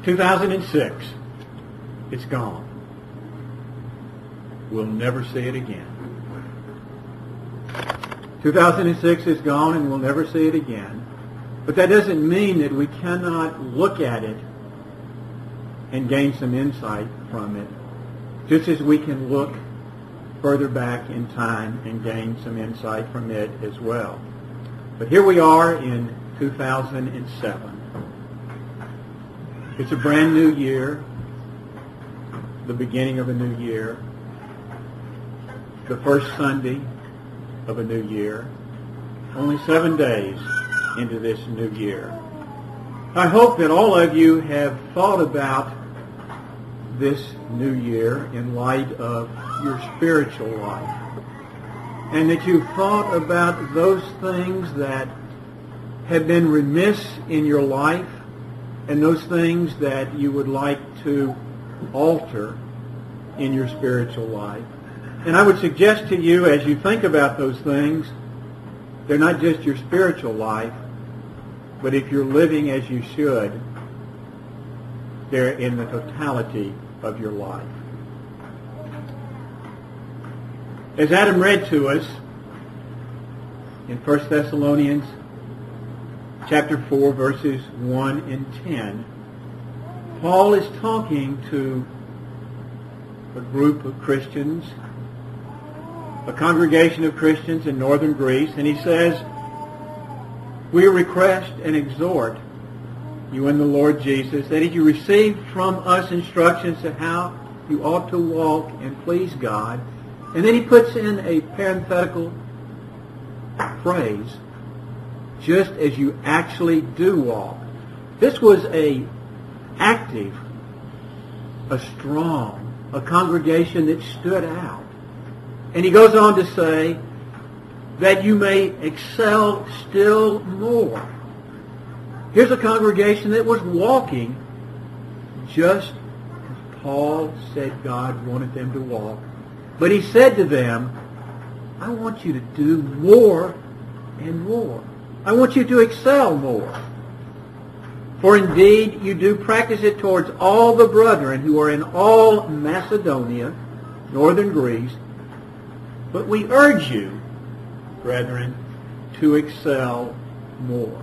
2006, it's gone. We'll never see it again. 2006 is gone and we'll never see it again. But that doesn't mean that we cannot look at it and gain some insight from it, just as we can look further back in time and gain some insight from it as well. But here we are in 2007. It's a brand new year, the beginning of a new year, the first Sunday of a new year, only 7 days into this new year. I hope that all of you have thought about this new year in light of your spiritual life, and that you've thought about those things that have been remiss in your life and those things that you would like to alter in your spiritual life. And I would suggest to you, as you think about those things, they're not just your spiritual life, but if you're living as you should, they're in the totality of your life. As Adam read to us in 1 Thessalonians chapter 4, verses 1 and 10, Paul is talking to a group of Christians, a congregation of Christians in northern Greece, and he says, "We request and exhort you in the Lord Jesus, that as you receive from us instructions to how you ought to walk and please God," and then he puts in a parenthetical phrase, "just as you actually do walk." This was a active, a strong, a congregation that stood out. And he goes on to say that you may excel still more. Here's a congregation that was walking just as Paul said God wanted them to walk. But he said to them, "I want you to do more and more. I want you to excel more. For indeed you do practice it towards all the brethren who are in all Macedonia, northern Greece. But we urge you, brethren, to excel more."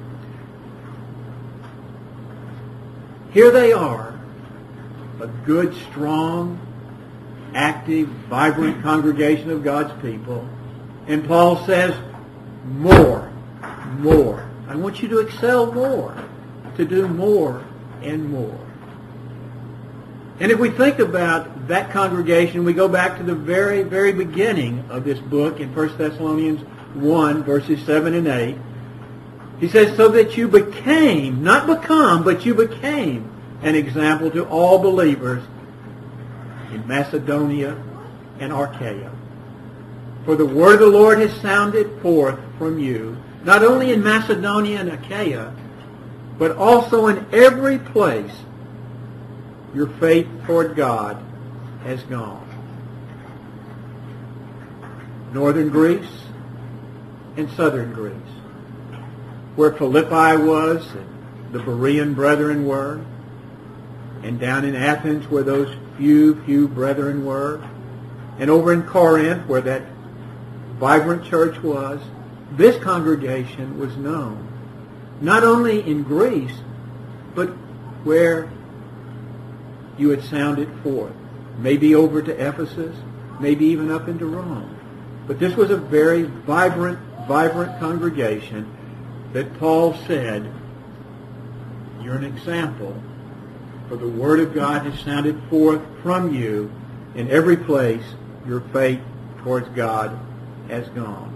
Here they are, a good, strong, active, vibrant congregation of God's people. And Paul says, more, more. I want you to excel more, to do more and more. And if we think about that congregation, we go back to the very, very beginning of this book in 1 Thessalonians 1, verses 7 and 8. He says, "So that you became," not become, but you became an example to all believers in Macedonia and Achaia. For the word of the Lord has sounded forth from you, not only in Macedonia and Achaia, but also in every place your faith toward God has gone. Northern Greece and southern Greece, where Philippi was and the Berean brethren were, and down in Athens where those few brethren were, and over in Corinth where that vibrant church was, this congregation was known, not only in Greece, but where you had sounded forth, maybe over to Ephesus, maybe even up into Rome. But this was a very vibrant congregation that Paul said, you're an example, for the Word of God has sounded forth from you. In every place your faith towards God has gone.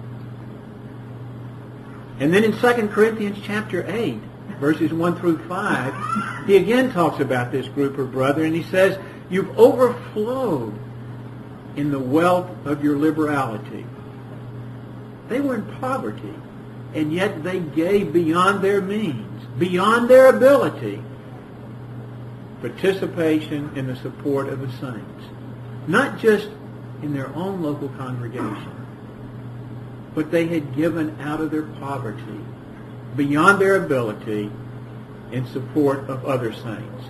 And then in 2 Corinthians chapter 8, verses 1 through 5, he again talks about this group of brethren. He says, "You've overflowed in the wealth of your liberality." They were in poverty, and yet they gave beyond their means, beyond their ability, participation in the support of the saints. Not just in their own local congregation, but they had given out of their poverty, beyond their ability, in support of other saints.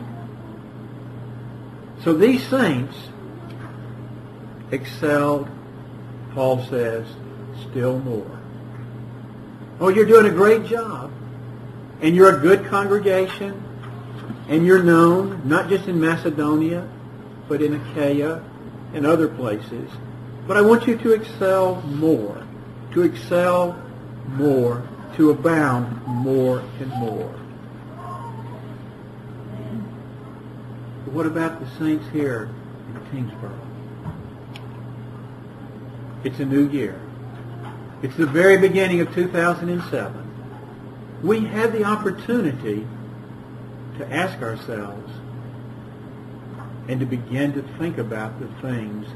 So these saints excelled, Paul says, still more. Oh, you're doing a great job, and you're a good congregation, and you're known, not just in Macedonia, but in Achaia and other places. But I want you to excel more, to abound more and more. But what about the saints here in Kingsborough? It's a new year. It's the very beginning of 2007. We have the opportunity to ask ourselves and to begin to think about the things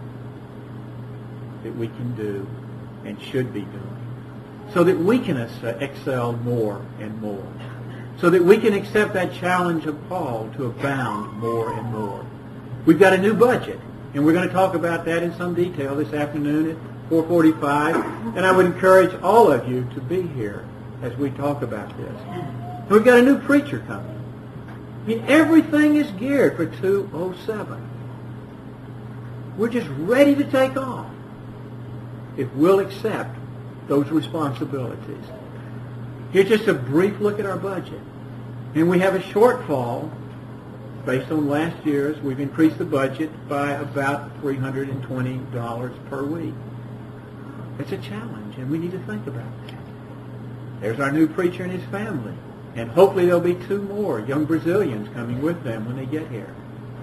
that we can do and should be doing so that we can excel more and more, so that we can accept that challenge of Paul to abound more and more. We've got a new budget, and we're going to talk about that in some detail this afternoon at 4:45, and I would encourage all of you to be here as we talk about this. And we've got a new preacher coming. I mean, everything is geared for 207. We're just ready to take off if we'll accept those responsibilities. Here's just a brief look at our budget. And we have a shortfall based on last year's. We've increased the budget by about $320 per week. It's a challenge, and we need to think about that. There's our new preacher and his family. And hopefully there'll be 2 more young Brazilians coming with them when they get here.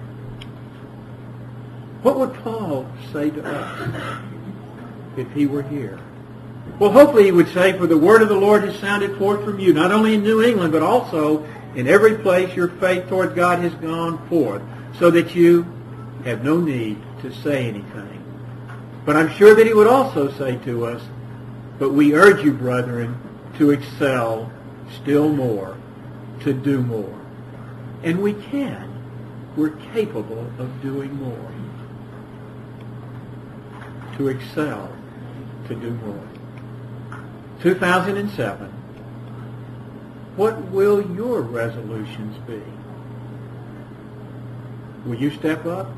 What would Paul say to us if he were here? Well, hopefully he would say, for the word of the Lord has sounded forth from you, not only in New England, but also in every place your faith toward God has gone forth, so that you have no need to say anything. But I'm sure that he would also say to us, but we urge you, brethren, to excel still more, to do more. And we can. We're capable of doing more. To excel, to do more. 2007. What will your resolutions be? Will you step up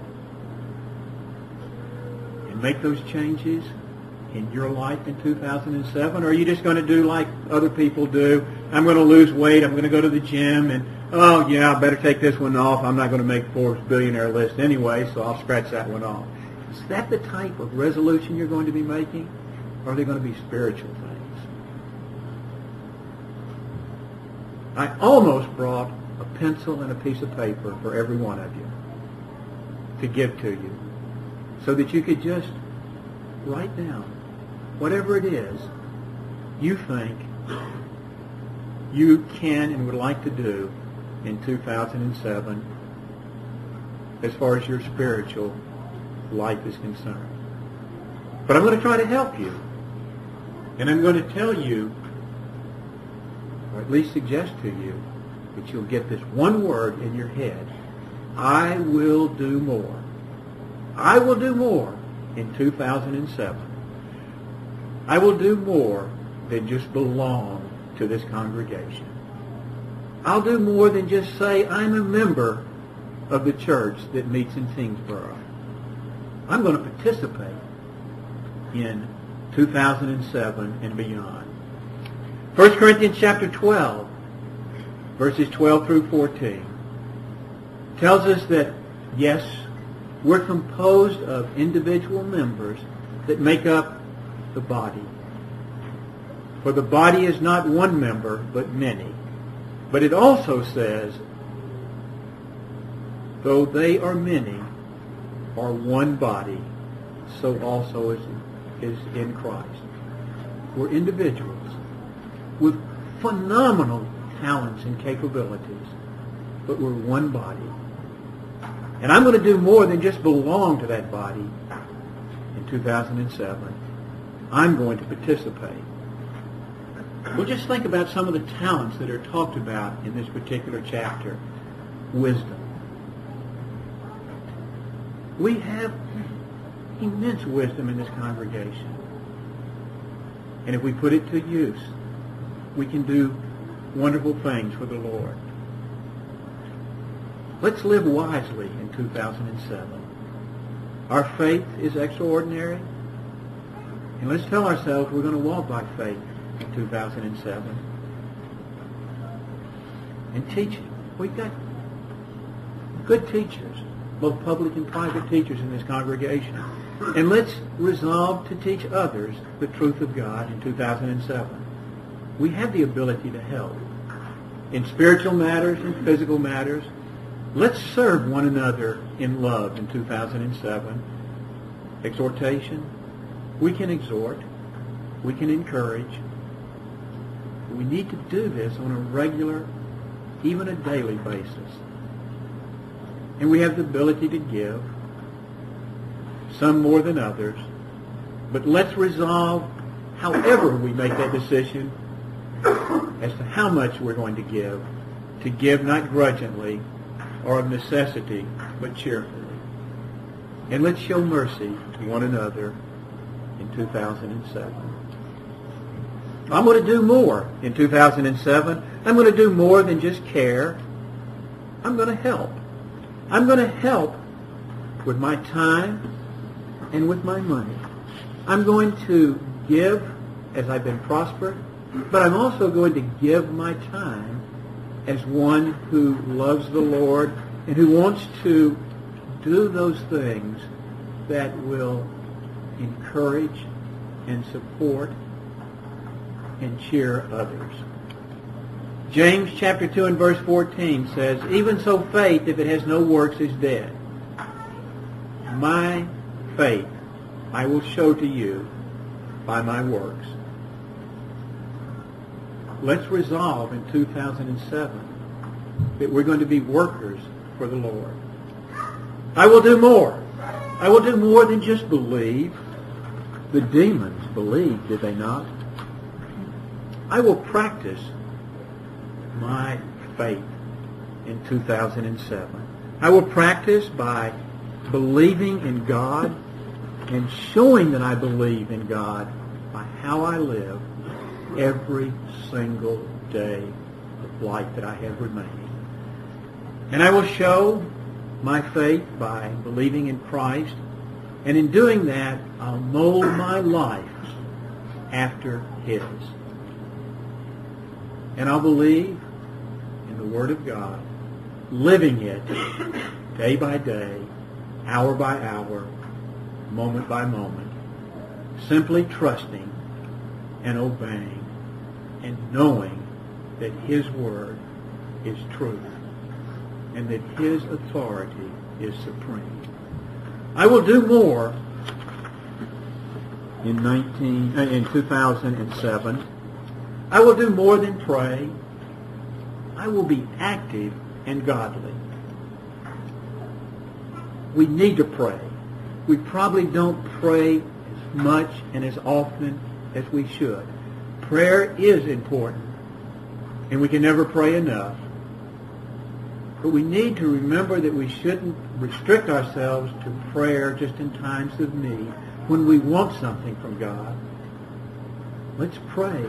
and make those changes in your life in 2007? Or are you just going to do like other people do? I'm going to lose weight. I'm going to go to the gym. And, oh, yeah, I better take this one off. I'm not going to make Forbes billionaire list anyway, so I'll scratch that one off. Is that the type of resolution you're going to be making? Or are they going to be spiritual things? I almost brought a pencil and a piece of paper for every one of you to give to you so that you could just write down whatever it is you think you can and would like to do in 2007 as far as your spiritual life is concerned. But I'm going to try to help you. And I'm going to tell you, or at least suggest to you, that you'll get this one word in your head. I will do more. I will do more in 2007. I will do more than just belong to this congregation. I'll do more than just say I'm a member of the church that meets in Kingsborough. I'm going to participate in 2007 and beyond. 1 Corinthians chapter 12, verses 12 through 14, tells us that, yes, we're composed of individual members that make up the body. For the body is not one member, but many. But it also says, though they are many, are one body, so also is in Christ. We're individuals with phenomenal talents and capabilities, but we're one body. And I'm going to do more than just belong to that body in 2007. I'm going to participate. Well, just think about some of the talents that are talked about in this particular chapter. Wisdom. We have immense wisdom in this congregation. And if we put it to use, we can do wonderful things for the Lord. Let's live wisely in 2007. Our faith is extraordinary. And let's tell ourselves we're going to walk by faith in 2007. And teaching. We've got good teachers, both public and private teachers in this congregation. And let's resolve to teach others the truth of God in 2007. We have the ability to help in spiritual matters and physical matters. Let's serve one another in love in 2007. Exhortation. We can exhort. We can encourage. We need to do this on a regular, even a daily basis. And we have the ability to give, some more than others. But let's resolve, however we make that decision, as to how much we're going to give not grudgingly or of necessity, but cheerfully. And let's show mercy to one another in 2007. I'm going to do more in 2007. I'm going to do more than just care. I'm going to help. I'm going to help with my time and with my money. I'm going to give as I've been prospered, but I'm also going to give my time as one who loves the Lord and who wants to do those things that will encourage and support and cheer others. James chapter 2 and verse 14 says, "Even so faith, if it has no works, is dead. My faith I will show to you by my works." Let's resolve in 2007 that we're going to be workers for the Lord. I will do more. I will do more than just believe. The demons believed, did they not? I will practice my faith in 2007. I will practice by believing in God and showing that I believe in God by how I live every single day of life that I have remaining. And I will show my faith by believing in Christ, and in doing that, I'll mold my life after His. And I'll believe in the Word of God, living it day by day, hour by hour, moment by moment, simply trusting and obeying and knowing that His Word is truth and that His authority is supreme. I will do more in 2007. I will do more than pray. I will be active and godly. We need to pray. We probably don't pray as much and as often as we should. Prayer is important, and we can never pray enough. But we need to remember that we shouldn't restrict ourselves to prayer just in times of need, when we want something from God. Let's pray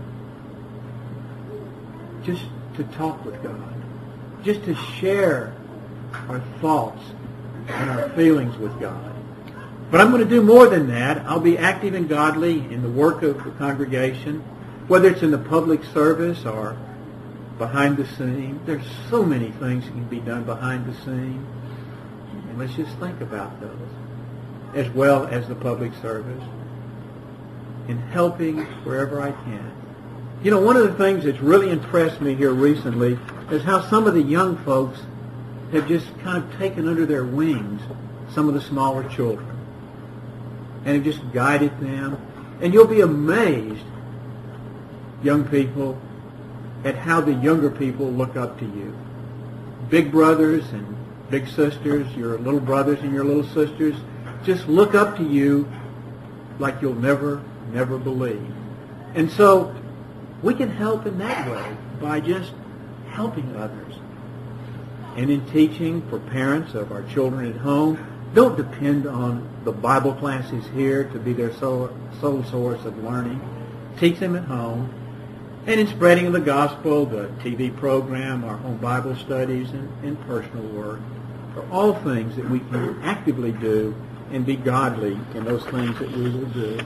just to talk with God, just to share our thoughts and our feelings with God. But I'm going to do more than that. I'll be active and godly in the work of the congregation, whether it's in the public service or behind the scene. There's so many things that can be done behind the scene. And let's just think about those, as well as the public service, in helping wherever I can. You know, one of the things that's really impressed me here recently is how some of the young folks have just kind of taken under their wings some of the smaller children and have just guided them. And you'll be amazed, young people, at how the younger people look up to you. Big brothers and big sisters, your little brothers and your little sisters, just look up to you like you'll never believe. And so we can help in that way by just helping others. And in teaching for parents of our children at home, don't depend on the Bible classes here to be their sole source of learning. Teach them at home. And in spreading the gospel, the TV program, our home Bible studies, and personal work are all things that we can actively do and be godly in those things that we will do.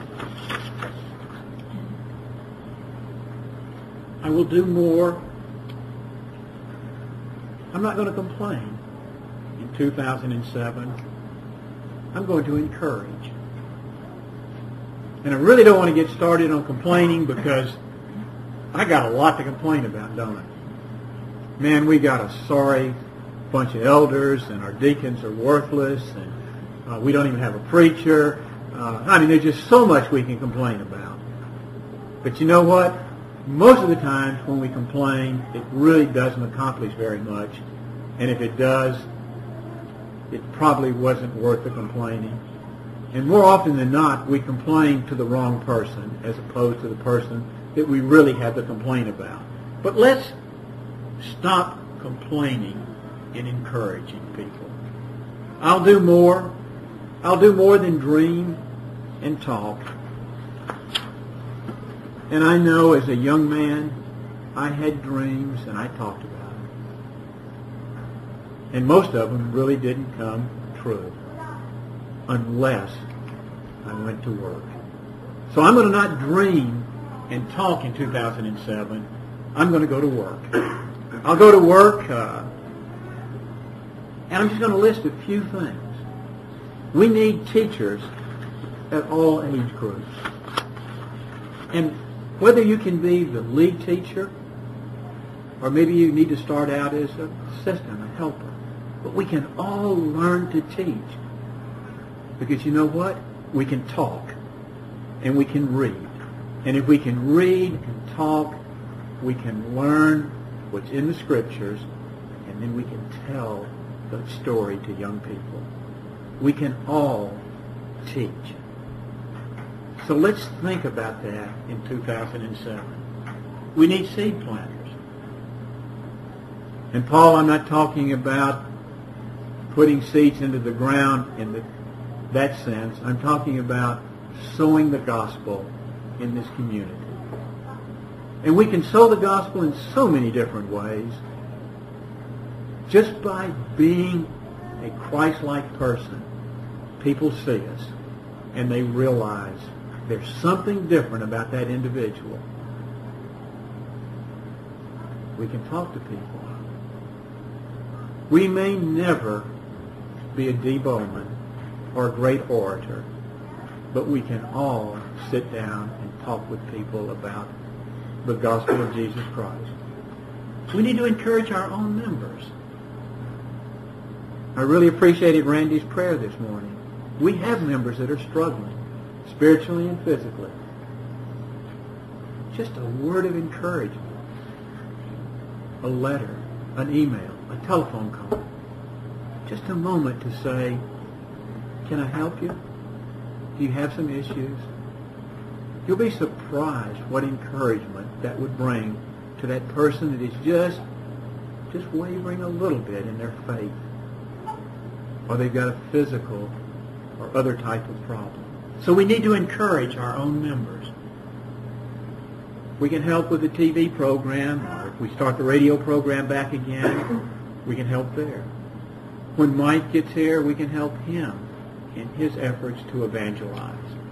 I will do more. I'm not going to complain in 2007. I'm going to encourage. And I really don't want to get started on complaining because I got a lot to complain about, don't I? Man, we got a sorry bunch of elders, and our deacons are worthless, and we don't even have a preacher. There's just so much we can complain about. But you know what? Most of the times when we complain, it really doesn't accomplish very much. And if it does, it probably wasn't worth the complaining. And more often than not, we complain to the wrong person as opposed to the person that we really have to complain about. But let's stop complaining and encouraging people. I'll do more. I'll do more than dream and talk. And I know as a young man, I had dreams and I talked about them. And most of them really didn't come true unless I went to work. So I'm going to not dream and talk in 2007. I'm going to go to work. I'll go to work, and I'm just going to list a few things. We need teachers at all age groups. And whether you can be the lead teacher, or maybe you need to start out as an assistant, a helper, but we can all learn to teach. Because you know what? We can talk, and we can read. And if we can read and talk, we can learn what's in the Scriptures, and then we can tell the story to young people. We can all teach. So let's think about that in 2007. We need seed planters. And Paul, I'm not talking about putting seeds into the ground in that sense. I'm talking about sowing the gospel in this community. And we can sow the gospel in so many different ways. Just by being a Christ-like person, people see us and they realize there's something different about that individual. We can talk to people. We may never be a D. Bowman or a great orator, but we can all sit down and talk with people about the gospel of Jesus Christ. We need to encourage our own members. I really appreciated Randy's prayer this morning. We have members that are struggling, spiritually and physically. Just a word of encouragement, a letter, an email, a telephone call, just a moment to say, can I help you? Do you have some issues? You'll be surprised what encouragement that would bring to that person that is just wavering a little bit in their faith, or they've got a physical or other type of problem. So we need to encourage our own members. We can help with the TV program, or if we start the radio program back again, we can help there. When Mike gets here, we can help him in his efforts to evangelize.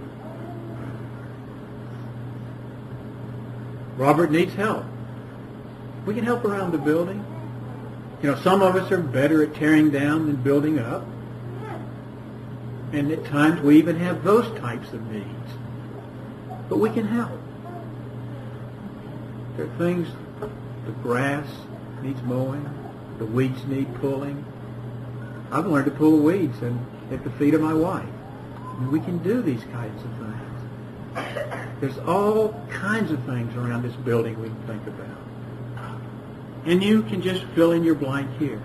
Robert needs help. We can help around the building. You know, some of us are better at tearing down than building up. And at times we even have those types of needs. But we can help. There are things, the grass needs mowing, the weeds need pulling. I've learned to pull weeds at the feet of my wife. And we can do these kinds of things. There's all kinds of things around this building we can think about. And you can just fill in your blank here.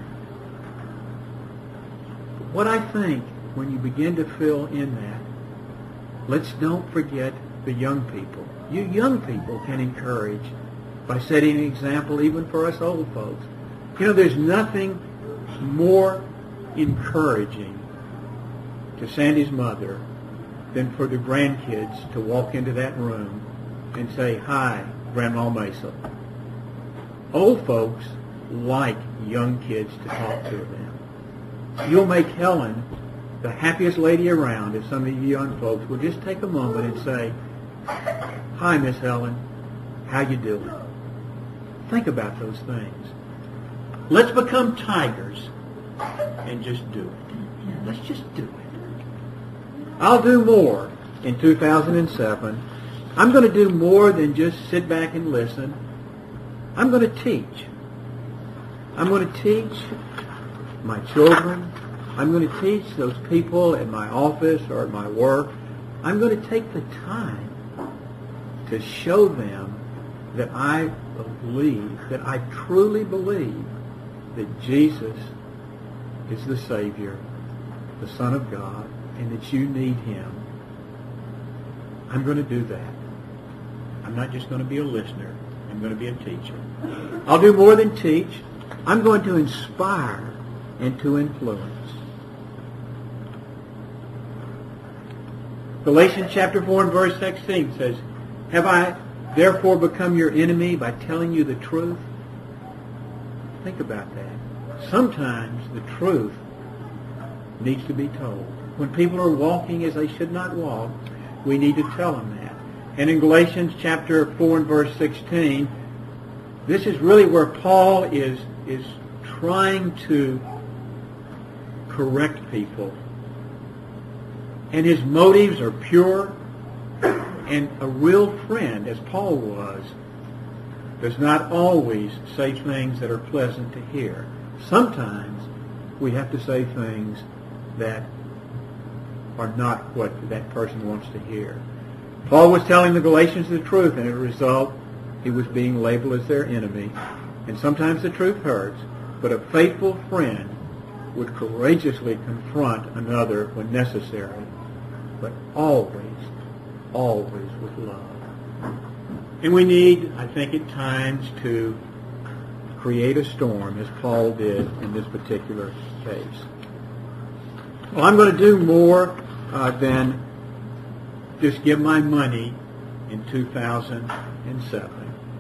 But what I think, when you begin to fill in that, let's don't forget the young people. You young people can encourage by setting an example even for us old folks. You know, there's nothing more encouraging to Sandy's mother than for the grandkids to walk into that room and say, hi, Grandma Mesa. Old folks like young kids to talk to them. You'll make Helen the happiest lady around if some of you young folks will just take a moment and say, "Hi, Miss Helen. How you doing?" Think about those things. Let's become tigers and just do it. Let's just do it. I'll do more in 2007. I'm going to do more than just sit back and listen. I'm going to teach. I'm going to teach my children. I'm going to teach those people in my office or at my work. I'm going to take the time to show them that I believe, that I truly believe that Jesus is the Savior, the Son of God, and that you need Him. I'm going to do that. I'm not just going to be a listener. I'm going to be a teacher. I'll do more than teach. I'm going to inspire and to influence. Galatians chapter 4 and verse 16 says, "Have I therefore become your enemy by telling you the truth?" Think about that. Sometimes the truth needs to be told. When people are walking as they should not walk, we need to tell them that. And in Galatians chapter 4 and verse 16, this is really where Paul is trying to correct people. And his motives are pure. And a real friend, as Paul was, does not always say things that are pleasant to hear. Sometimes we have to say things that are not what that person wants to hear. Paul was telling the Galatians the truth, and as a result, he was being labeled as their enemy. And sometimes the truth hurts, but a faithful friend would courageously confront another when necessary, but always with love. And we need, I think at times, to create a storm, as Paul did in this particular case. Well, I'm going to do more than just give my money in 2007.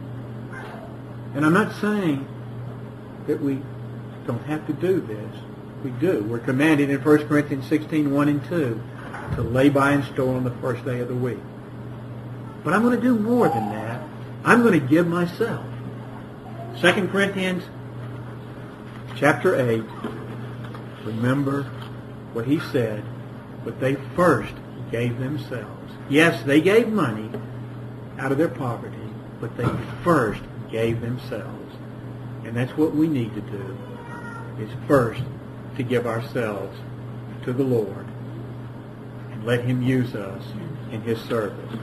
And I'm not saying that we don't have to do this. We do. We're commanded in 1 Corinthians 16, 1 and 2 to lay by and store on the first day of the week. But I'm going to do more than that. I'm going to give myself. 2 Corinthians chapter 8, remember what he said, but they first gave themselves. Yes, they gave money out of their poverty, but they first gave themselves. And that's what we need to do, is first to give ourselves to the Lord and let Him use us in His service.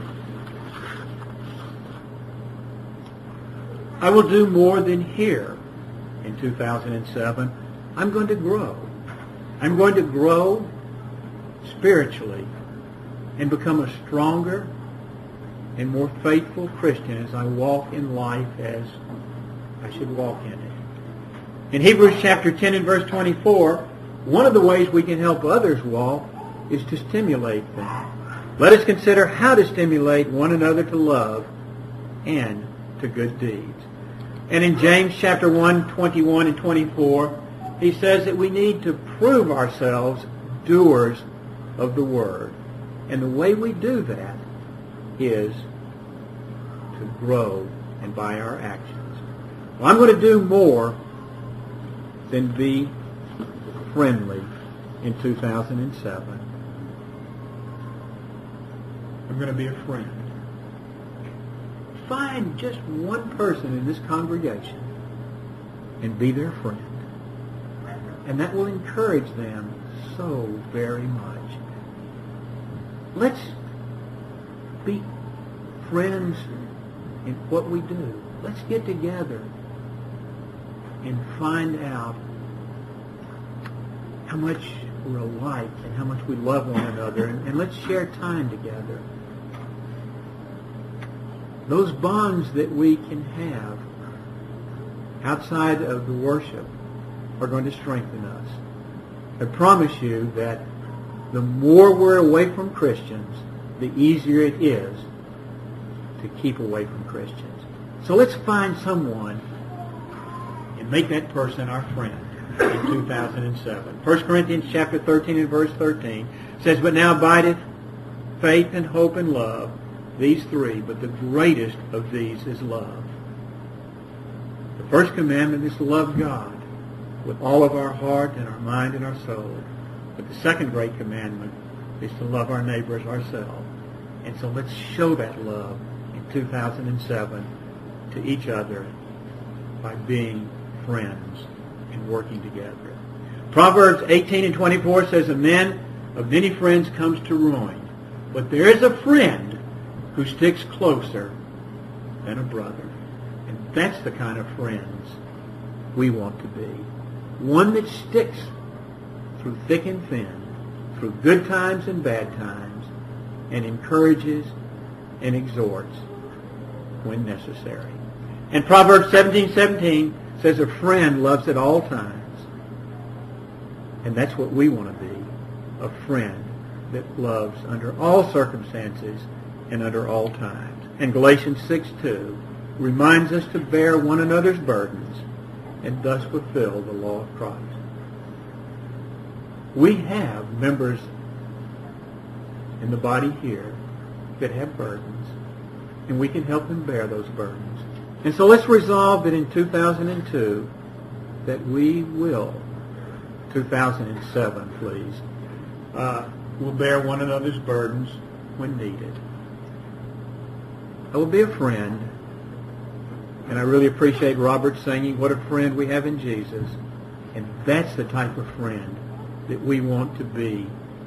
I will do more than here in 2007. I'm going to grow. I'm going to grow spiritually and become a stronger and more faithful Christian as I walk in life as I should walk in it. In Hebrews chapter 10 and verse 24, one of the ways we can help others walk is to stimulate them. Let us consider how to stimulate one another to love and to good deeds. And in James chapter 1, 21 and 24, he says that we need to prove ourselves doers of the Word. And the way we do that is to grow and by our actions. Well, I'm going to do more than be friendly in 2007. I'm going to be a friend. Find just one person in this congregation and be their friend. And that will encourage them so very much. Let's be friends in what we do. Let's get together and find out how much we're alike and how much we love one another, and let's share time together. Those bonds that we can have outside of the worship are going to strengthen us. I promise you that the more we're away from Christians, the easier it is to keep away from Christians. So let's find someone and make that person our friend in 2007. 1 Corinthians chapter 13 and verse 13 says, "But now abideth faith and hope and love, these three, but the greatest of these is love." The first commandment is to love God with all of our heart and our mind and our soul. But the second great commandment is to love our neighbor as ourselves. And so let's show that love in 2007 to each other by being friends and working together. Proverbs 18 and 24 says, "A man of many friends comes to ruin, but there is a friend who sticks closer than a brother." And that's the kind of friends we want to be. One that sticks through thick and thin, through good times and bad times, and encourages and exhorts when necessary. And Proverbs 17:17 says, "A friend loves at all times." And that's what we want to be, a friend that loves under all circumstances and under all times. And Galatians 6:2 reminds us to bear one another's burdens and thus fulfill the law of Christ. We have members in the body here that have burdens, and we can help them bear those burdens. And so let's resolve that in 2002 that we will, 2007 please, will bear one another's burdens when needed. I will be a friend, and I really appreciate Robert singing, "What a friend we have in Jesus." And that's the type of friend that we want to be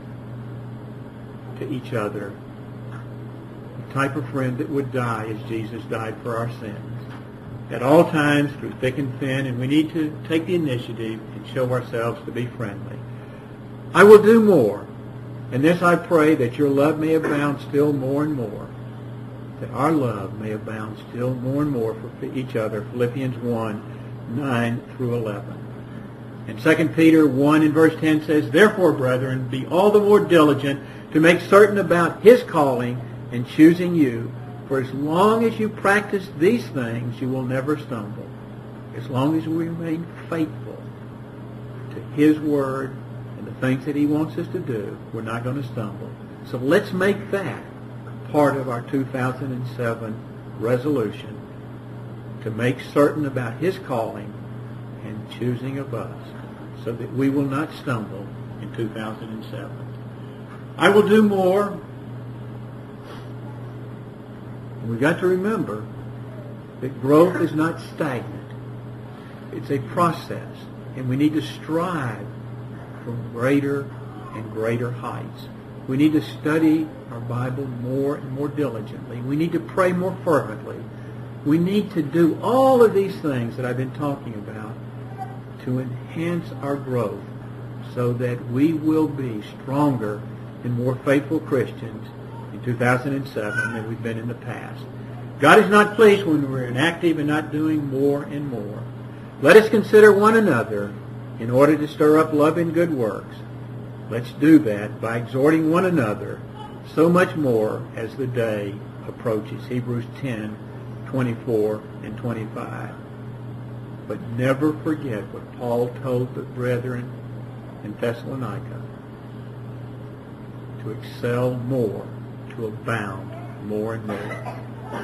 to each other. The type of friend that would die as Jesus died for our sins. At all times, through thick and thin, and we need to take the initiative and show ourselves to be friendly. I will do more, and this I pray, that your love may abound still more and more, that our love may abound still more and more for each other. Philippians 1:9 through 11. And 2 Peter 1 and verse 10 says, "Therefore, brethren, be all the more diligent to make certain about his calling and choosing you. For as long as you practice these things, you will never stumble." As long as we remain faithful to his word and the things that he wants us to do, we're not going to stumble. So let's make that part of our 2007 resolution, to make certain about his calling and choosing of us, so that we will not stumble in 2007. I will do more. We've got to remember that growth is not stagnant. It's a process, and we need to strive for greater and greater heights. We need to study our Bible more and more diligently. We need to pray more fervently. We need to do all of these things that I've been talking about to enhance our growth, so that we will be stronger and more faithful Christians in 2007 than we've been in the past. God is not pleased when we're inactive and not doing more and more. Let us consider one another in order to stir up love and good works. Let's do that by exhorting one another, so much more as the day approaches. Hebrews 10:24 and 25. But never forget what Paul told the brethren in Thessalonica: to excel more, to abound more and more.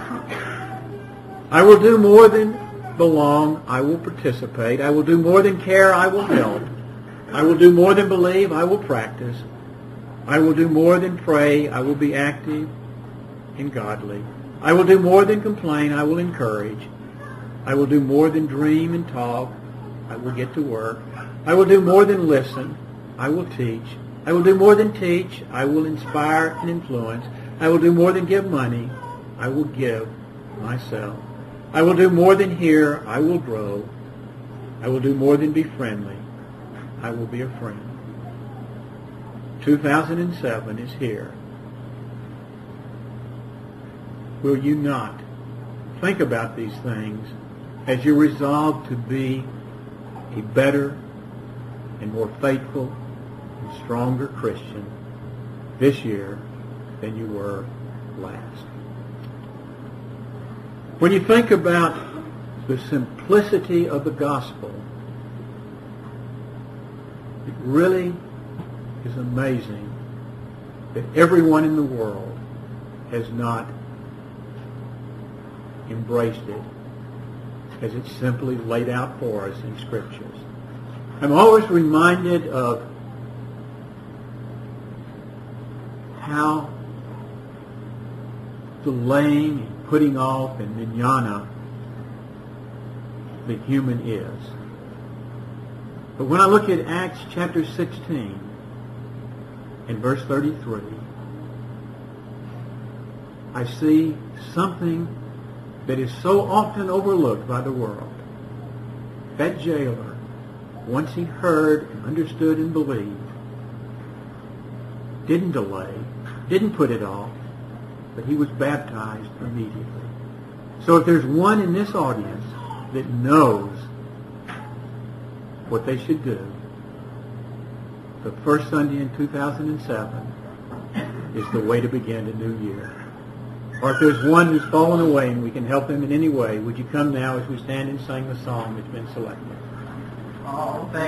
I will do more than belong, I will participate. I will do more than care, I will help. I will do more than believe, I will practice. I will do more than pray, I will be active and godly. I will do more than complain, I will encourage. I will do more than dream and talk, I will get to work. I will do more than listen, I will teach. I will do more than teach, I will inspire and influence. I will do more than give money, I will give myself. I will do more than hear, I will grow. I will do more than be friendly, I will be a friend. 2007 is here. Will you not think about these things as you resolve to be a better and more faithful and stronger Christian this year than you were last? When you think about the simplicity of the gospel, it really is amazing that everyone in the world has not embraced it as it's simply laid out for us in Scriptures. I'm always reminded of how delaying and putting off and manana the human is. But when I look at Acts chapter 16 and verse 33, I see something that is so often overlooked by the world. That jailer, once he heard and understood and believed, didn't delay, didn't put it off, but he was baptized immediately. So if there's one in this audience that knows what they should do, the first Sunday in 2007 is the way to begin a new year. Or if there's one who's fallen away and we can help them in any way, would you come now as we stand and sing the song that's been selected? Oh, thank